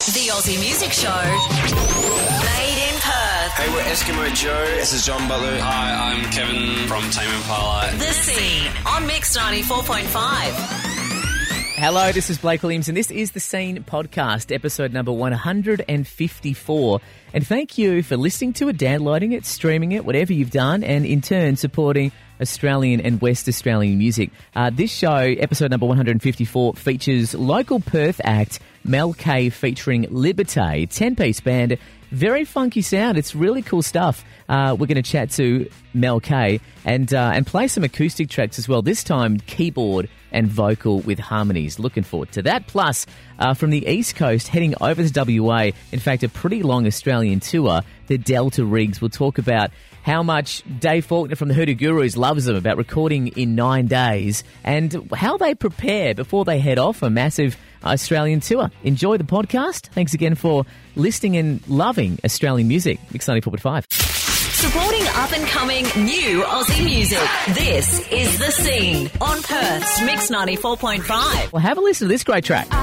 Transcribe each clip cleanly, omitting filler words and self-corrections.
The Aussie Music Show. Made in Perth. Hey, we're Eskimo Joe. This is John Butler. Hi, I'm Kevin from Tame Impala. The Scene on Mix 94.5. Hello, this is Blake Williams, and this is The Scene podcast, episode number 154. And thank you for listening to it, downloading it, streaming it, whatever you've done, and in turn supporting Australian and West Australian music. This show, episode number 154, features local Perth act Mel K featuring Liberté, 10-piece band. Very funky sound. It's really cool stuff. We're going to chat to Mel K and play some acoustic tracks as well. This time, keyboard and vocal with harmonies. Looking forward to that. Plus, from the East Coast, heading over to WA, in fact, a pretty long Australian tour, the Delta Rigs. We'll talk about how much Dave Faulkner from the Hoodoo Gurus loves them, about recording in 9 days, and how they prepare before they head off a massive Australian tour. Enjoy the podcast. Thanks again for listening and loving Australian music. Mix 94.5. Supporting up-and-coming new Aussie music. This is The Scene on Perth's Mix 94.5. Well, have a listen to this great track.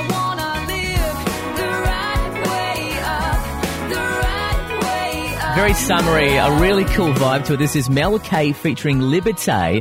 Very summery, a really cool vibe to it. This is Mel K featuring Liberté,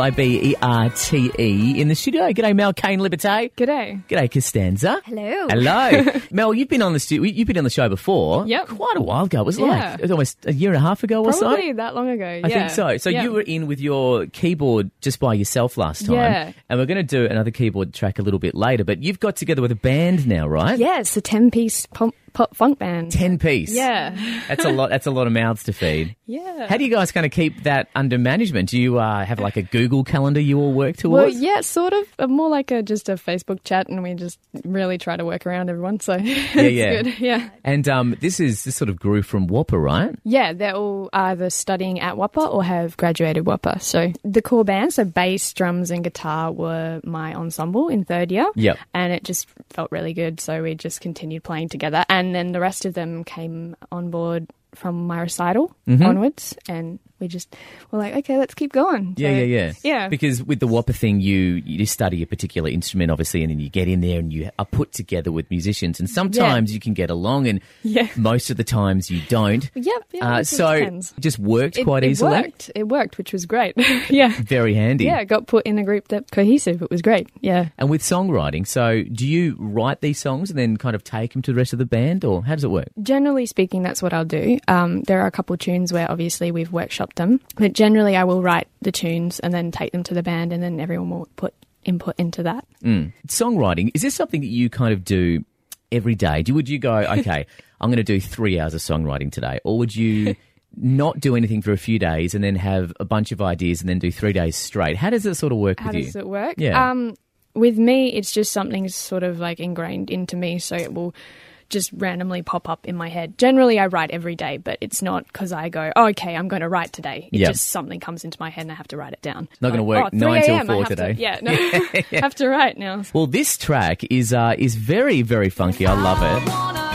Liberte, in the studio. G'day, Mel K and Liberté. G'day. G'day, Costanza. Hello. Hello. Mel, you've been on the show before. Yep. Quite a while ago. Was it like it was almost a year and a half ago or so? Probably that long ago, I think so. So you were in with your keyboard just by yourself last time. Yeah. And we're going to do another keyboard track a little bit later. But you've got together with a band now, right? Yeah, it's a 10-piece pop funk band. 10-piece. Yeah. That's a lot. That's a lot of mouths to feed. Yeah. How do you guys kind of keep that under management? Do you have like a Google calendar you all work Well, towards? yeah, sort of. More like just a Facebook chat, and we just really try to work around everyone. So it's good. Yeah. And this sort of grew from Whopper, right? Yeah, they're all either studying at Whopper or have graduated Whopper. So the core band, so bass, drums, and guitar were my ensemble in third year. Yep. And it just felt really good, so we just continued playing together. And then the rest of them came on board from my recital onwards, and we just were like, okay, let's keep going. Yeah. Because with the Whopper thing, you study a particular instrument, obviously, and then you get in there and you are put together with musicians, and sometimes you can get along, and most of the times you don't. So it just worked quite easily. It worked, which was great. Yeah. Very handy. Yeah, got put in a group that cohesive. It was great. Yeah. And with songwriting, so do you write these songs and then kind of take them to the rest of the band, or how does it work? Generally speaking, that's what I'll do. There are a couple of tunes where obviously we've workshopped them, but generally I will write the tunes and then take them to the band, and then everyone will put input into that. Songwriting, is this something that you kind of do every day? Would you go, okay, I'm going to do 3 hours of songwriting today, or would you not do anything for a few days and then have a bunch of ideas and then do 3 days straight? How does it sort of work with you? How does it work? Yeah. With me, it's just something sort of like ingrained into me, so it will just randomly pop up in my head. Generally, I write every day, but it's not because I go, oh, okay, I'm going to write today. It just something comes into my head and I have to write it down. Not going to work 9 till 4 today. I have to write now. Well, this track is very, very funky. I love it.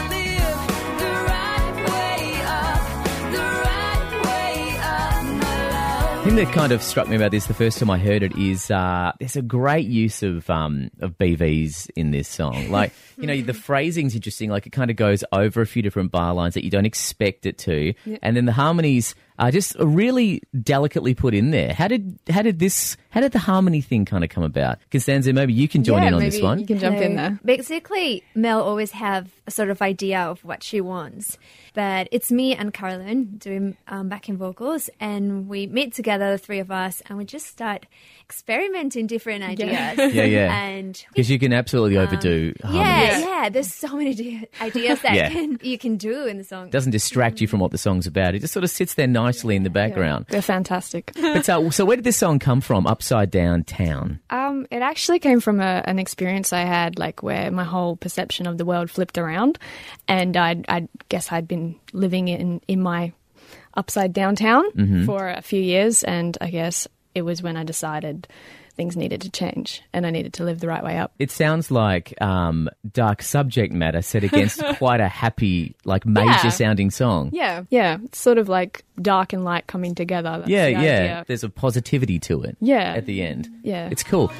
The thing that kind of struck me about this the first time I heard it is there's a great use of BVs in this song. Like, the phrasing's interesting. Like, it kind of goes over a few different bar lines that you don't expect it to. Yep. And then the harmonies are just really delicately put in there. How did the harmony thing kind of come about? Costanza, maybe you can join in on this one. You can jump in there. Basically, Mel always have a sort of idea of what she wants. But it's me and Caroline doing backing vocals, and we meet together, the three of us, and we just start experimenting different ideas. Yeah. And because you can absolutely overdo harmonies. Yeah. There's so many ideas that you can do in the song. It doesn't distract you from what the song's about. It just sort of sits there nicely in the background. They're fantastic. But so where did this song come from? Upside Down Town. It actually came from an experience I had, like where my whole perception of the world flipped around, and I guess I'd been living in my upside down town for a few years, and I guess it was when I decided things needed to change and I needed to live the right way up. It sounds like dark subject matter set against quite a happy, like major sounding song. Yeah. It's sort of like dark and light coming together. That's the idea. There's a positivity to it. Yeah. At the end. Yeah. It's cool.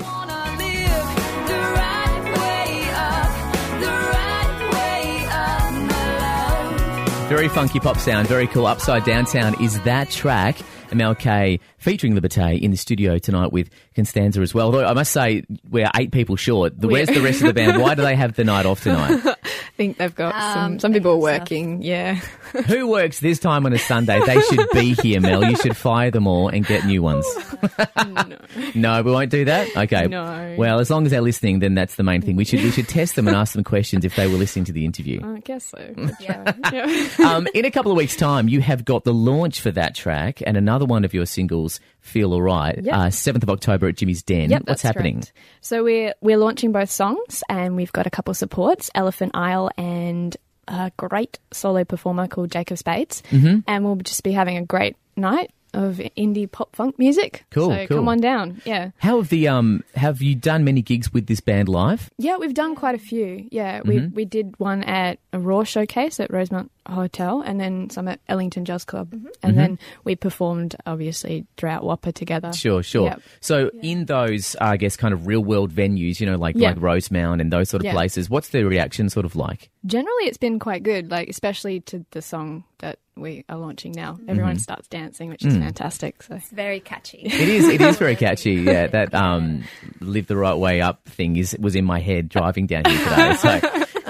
Very funky pop sound, very cool. Upside Down sound is that track. MLK featuring Liberté in the studio tonight with Constanza as well. Although I must say we're 8 people short. Where's the rest of the band? Why do they have the night off tonight? I think they've got some people are working, yeah. Who works this time on a Sunday? They should be here, Mel. You should fire them all and get new ones. No, we won't do that? Okay. No. Well, as long as they're listening, then that's the main thing. We should test them and ask them questions if they were listening to the interview. I guess so. Yeah. In a couple of weeks' time, you have got the launch for that track and another one of your singles, Feel Alright, Yep. 7th of October at Jimmy's Den. Yep, What's that's happening? correct. So we're launching both songs, and we've got a couple of supports, Elephant Isle and a great solo performer called Jacob Spades. Mm-hmm. And we'll just be having a great night of indie pop funk music. Cool, So cool. come on down. Yeah. How have you done many gigs with this band live? Yeah, we've done quite a few. Yeah, we did one at a Raw showcase at Rosemont Hotel, and then some at Ellington Jazz Club. And then we performed, obviously, throughout Whopper together. Sure. Yep. So in those, I guess, kind of real-world venues, like Yeah. Rosemount and those sort of Yeah. places, what's the reaction sort of like? Generally, it's been quite good, like especially to the song that we are launching now. Everyone starts dancing, which is fantastic. So It's very catchy. It is very catchy. Yeah, that "Live the Right Way Up" thing was in my head driving down here today. So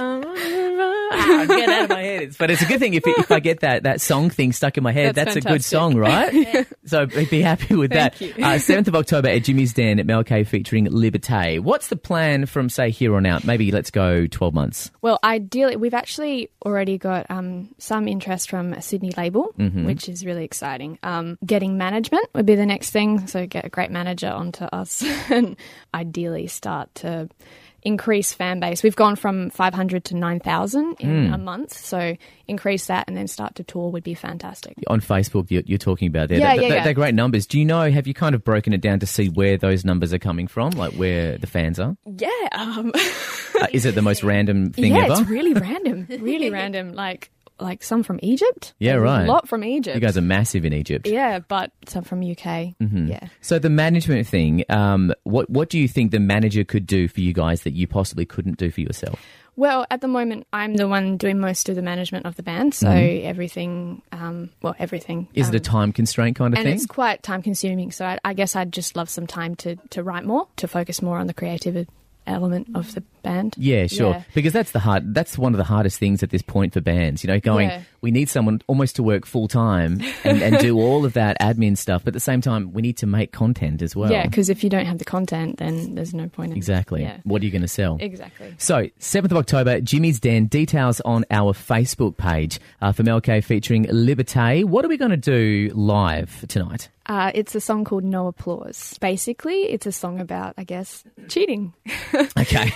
get out of my head. But it's a good thing if I get that song thing stuck in my head. That's That's a good fantastic. song, right? So be happy with that. Thank you. 7th of October at Jimmy's Den at Melk featuring Liberté. What's the plan from, say, here on out? Maybe let's go 12 months. Well, ideally, we've actually already got some interest from a Sydney label, which is really exciting. Getting management would be the next thing, so get a great manager onto us and ideally start to increase fan base. We've gone from 500 to 9,000 in a month, so increase that and then start to tour would be fantastic. On Facebook, you're talking about there. Yeah. They're great numbers. Do you know, have you kind of broken it down to see where those numbers are coming from, like where the fans are? Yeah. Is it the most random thing yeah, ever? it's really random. Really random. Like some from Egypt. Yeah, There's right. A lot from Egypt. You guys are massive in Egypt. Yeah, but some from UK. Yeah. So the management thing, what do you think the manager could do for you guys that you possibly couldn't do for yourself? Well, at the moment, I'm the one doing most of the management of the band, so everything. Everything. Is it a time constraint kind of and thing? it's quite time consuming, so I guess I'd just love some time to write more, to focus more on the creative element of the band. Yeah, sure. Yeah. Because that's one of the hardest things at this point for bands, going, Yeah. we need someone almost to work full time and do all of that admin stuff, but at the same time, we need to make content as well. Yeah, because if you don't have the content, then there's no point in Exactly. Yeah. What are you going to sell? Exactly. So, 7th of October, Jimmy's Den. Details on our Facebook page for Melk featuring Liberté. What are we going to do live tonight? It's a song called No Applause. Basically, it's a song about, I guess, cheating. Okay.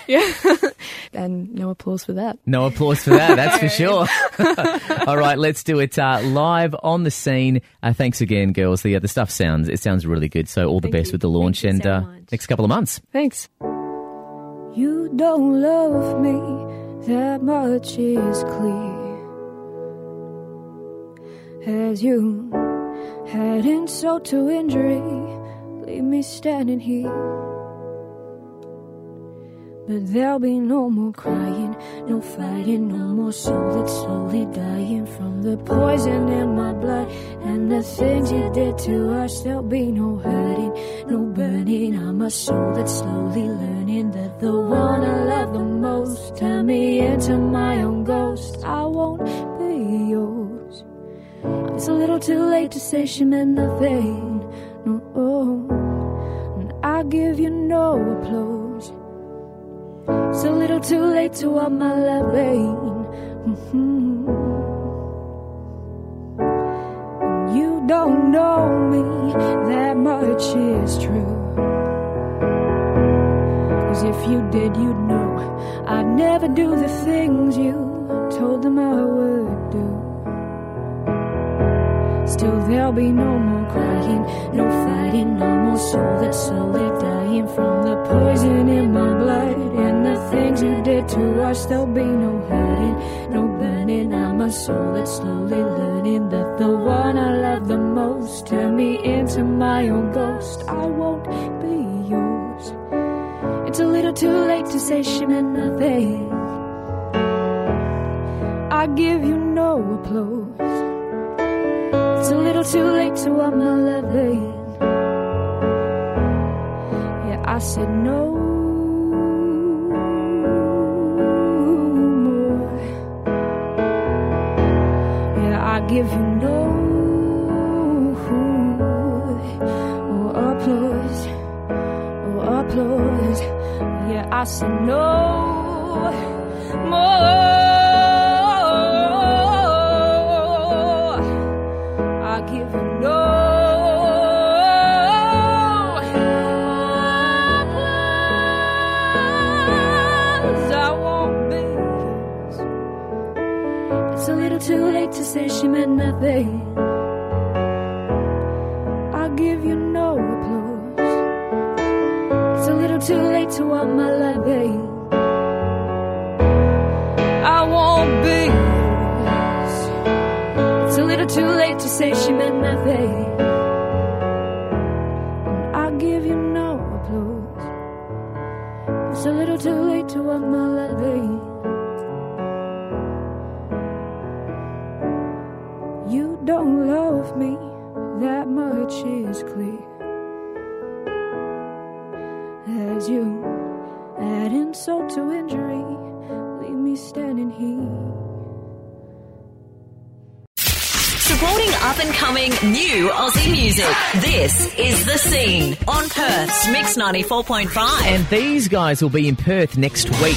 And no applause for that. No applause for that, that's for sure. All right, let's do it live on the scene. Thanks again, girls. The stuff sounds really good. So all the Thank best you. with the launch Thank you and so much. next couple of months. Thanks. You don't love me, that much is clear. As you head insult to injury, leave me standing here. But there'll be no more crying, no fighting, no more soul that's slowly dying from the poison in my blood. And the things you did to us, there'll be no hurting, no burning. I'm a soul that's slowly learning that the one I love the most turned me into my own ghost. I won't be yours. It's a little too late to say she meant nothing, no. And I give you no applause. It's a little too late to up my loving. You don't know me, that much is true. 'Cause if you did, you'd know I'd never do the things you told them I would do. Still there'll be no more crying, no fighting, no more soul that's slowly dying from the poison in my blood. And the things you did to us, there'll be no hurting, no burning. I'm a soul that's slowly learning that the one I love the most turned me into my own ghost. I won't be yours. It's a little too late to say she meant nothing. I give you no applause. It's a little too late to up my loving. Yeah, I said no more. Yeah, I give you no applause. Applause. Yeah, I said no more. I give you no applause. I won't be yours. It's a little too late to say she meant nothing. I give you no applause. It's a little too late to want my loving. I won't be yours. It's a little too late to say she meant nothing. And I give you no applause. It's a little too late to want my loving. You don't love me, that much is clear. As you add insult to injury, leave me standing here. Supporting up-and-coming new Aussie music. This is The Scene on Perth's Mix 94.5. And these guys will be in Perth next week.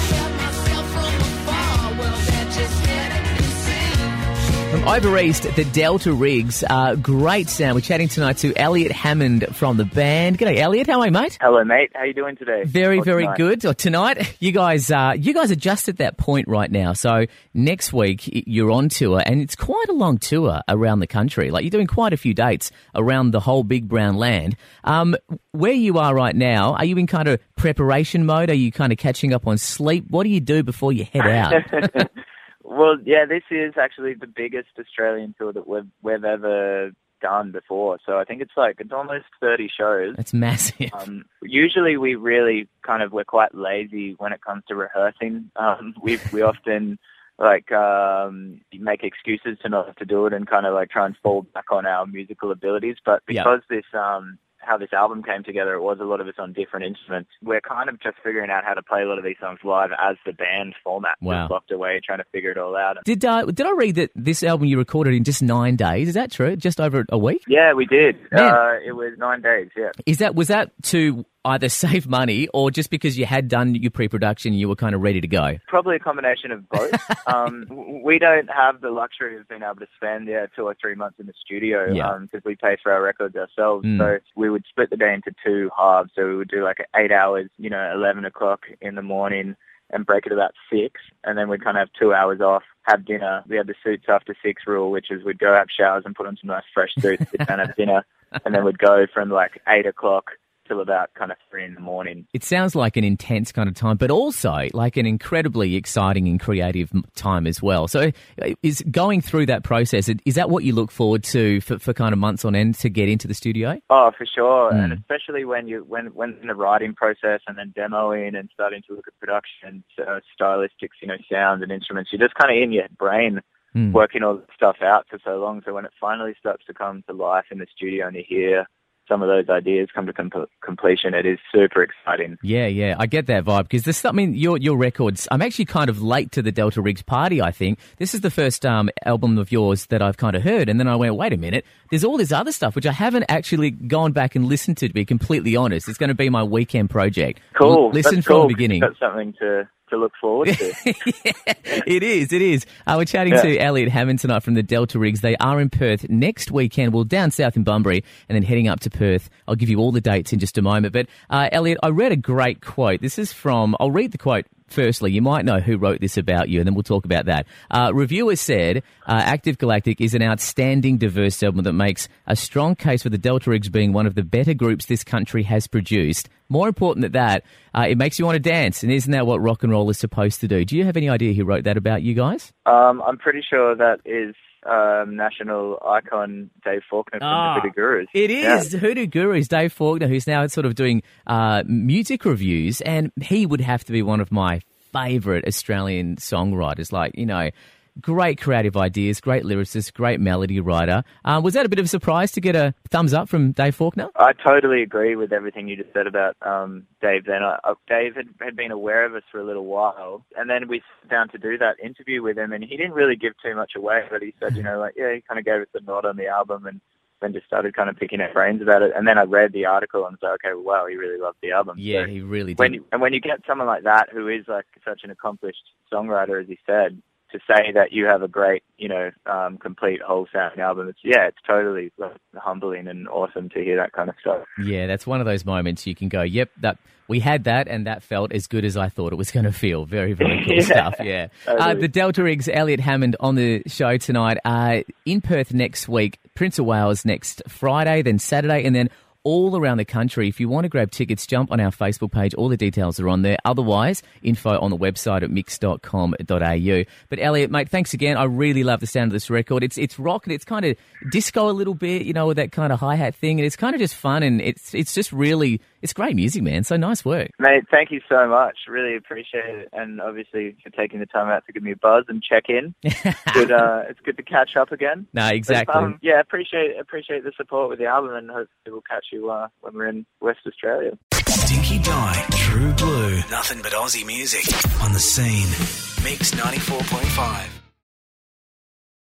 From over east, the Delta Rigs, great sound. We're chatting tonight to Elliot Hammond from the band. G'day, Elliot. How are you, mate? Hello, mate. How you doing today? Very, very tonight? good. Tonight, you guys are just at that point right now. So next week, you're on tour, and it's quite a long tour around the country. Like, you're doing quite a few dates around the whole big brown land. Where you are right now, are you in kind of preparation mode? Are you kind of catching up on sleep? What do you do before you head out? Well, yeah, this is actually the biggest Australian tour that we've ever done before. So I think it's almost 30 shows. That's massive. Usually we're quite lazy when it comes to rehearsing. We often make excuses to not have to do it and kind of like try and fall back on our musical abilities. But because how this album came together, it was a lot of us on different instruments. We're kind of just figuring out how to play a lot of these songs live as the band format. Wow. Just locked away trying to figure it all out. Did I read that this album you recorded in just 9 days? Is that true? Just over a week? Yeah, we did. Man. It was 9 days, yeah. Was that to either save money or just because you had done your pre-production and you were kind of ready to go? Probably a combination of both. We don't have the luxury of being able to spend 2 or 3 months in the studio because we pay for our records ourselves. So we would split the day into 2 halves. So we would do 8 hours, 11 o'clock in the morning and break it about 6. And then we'd kind of have 2 hours off, have dinner. We had the suits after 6 rule, which is we'd go have showers and put on some nice fresh suits, sit down, have dinner. And then we'd go from 8 o'clock till about kind of 3 in the morning. It sounds like an intense kind of time, but also like an incredibly exciting and creative time as well. So is going through that process, is that what you look forward to for kind of months on end to get into the studio? Oh, for sure. And especially when in the writing process and then demoing and starting to look at production, stylistics, sounds and instruments, you're just kind of in your brain working all the stuff out for so long. So when it finally starts to come to life in the studio and you hear some of those ideas come to completion, it is super exciting. Yeah, I get that vibe because your records, I'm actually kind of late to the Delta Rigs party, I think. This is the first album of yours that I've kind of heard, and then I went, wait a minute, there's all this other stuff which I haven't actually gone back and listened to be completely honest. It's going to be my weekend project. Cool. Listen That's from cool, the beginning. That's something to look forward to. Yeah, it is. We're chatting to Elliot Hammond tonight from the Delta Rigs. They are in Perth next weekend. Well, down south in Bunbury and then heading up to Perth. I'll give you all the dates in just a moment. But Elliot, I read a great quote. This is I'll read the quote firstly. You might know who wrote this about you, and then we'll talk about that. Reviewers said, Active Galactic is an outstanding diverse album that makes a strong case for the Delta Rigs being one of the better groups this country has produced. More important than that, it makes you want to dance, and isn't that what rock and roll is supposed to do? Do you have any idea who wrote that about you guys? I'm pretty sure that is national icon Dave Faulkner from the Hoodoo Gurus. It is Hoodoo Gurus, Dave Faulkner, who's now sort of doing music reviews, and he would have to be one of my favourite Australian songwriters. great creative ideas, great lyricist, great melody writer. Was that a bit of a surprise to get a thumbs up from Dave Faulkner? I totally agree with everything you just said about Dave then. Dave had been aware of us for a little while, and then we sat down to do that interview with him, and he didn't really give too much away, but he said, he kind of gave us a nod on the album, and then just started kind of picking our brains about it. And then I read the article and said, okay, wow, he really loved the album. Yeah, so he really did. When you get someone like that who is like such an accomplished songwriter, as he said, to say that you have a great, complete whole sound album, it's totally humbling and awesome to hear that kind of stuff. Yeah, that's one of those moments you can go, yep, we had that, and that felt as good as I thought it was going to feel. Very, very cool stuff, yeah. Totally. The Delta Rigs, Elliot Hammond on the show tonight. In Perth next week, Prince of Wales next Friday, then Saturday, and then all around the country. If you want to grab tickets, jump on our Facebook page. All the details are on there. Otherwise, info on the website at mix.com.au. But Elliot, mate, thanks again. I really love the sound of this record. It's rock and it's kind of disco a little bit, with that kind of hi-hat thing. And it's kind of just fun, and it's just really, it's great music, man. So nice work. Mate, thank you so much. Really appreciate it. And obviously for taking the time out to give me a buzz and check in. It's good to catch up again. No, exactly. But, appreciate the support with the album, and hopefully we'll catch you when we're in West Australia. Dinky Di, True Blue. Nothing but Aussie music on The Scene. Mix 94.5.